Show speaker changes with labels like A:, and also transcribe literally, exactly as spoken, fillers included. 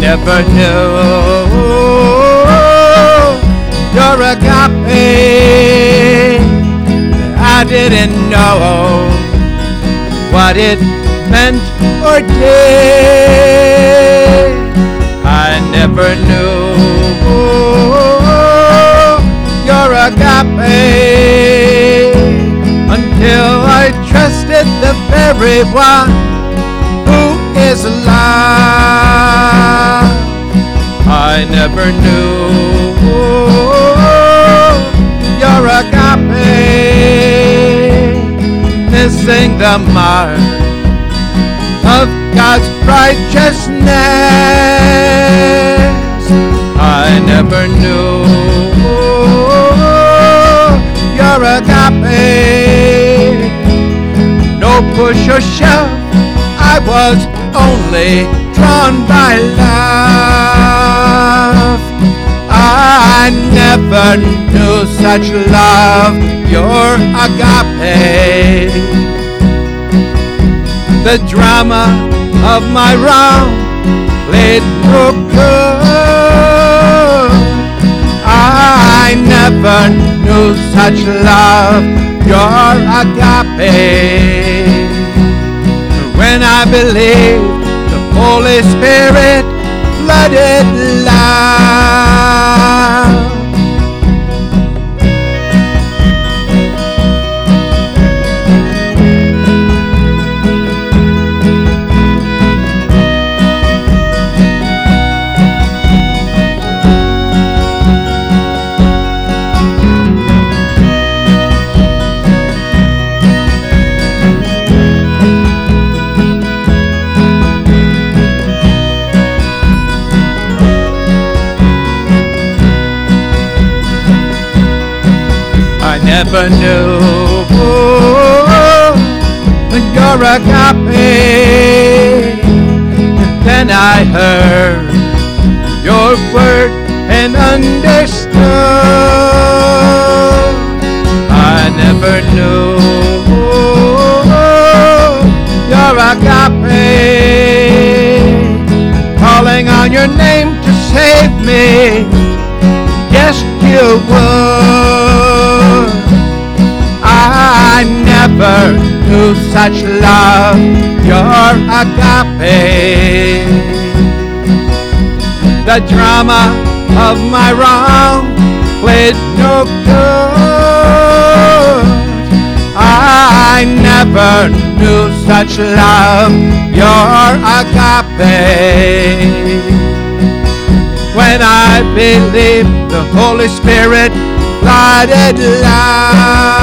A: never knew your agape. I didn't know what it meant or did. I never knew your agape until I trusted the very one who is love. I never knew your agape, missing the mark of God's righteousness. I never knew your agape, no push or shove, I was only drawn by love. I never knew such love, your agape. The drama of my wrong played no good. I never knew such love, your agape. When I believed the Holy Spirit flooded love. I never knew your agape. Then I heard your word and understood. I never knew your agape, calling on your name to save me. Yes, you would. I never knew such love, your agape. The drama of my wrong played no good. I never knew such love, your agape. When I believed the Holy Spirit flooded love.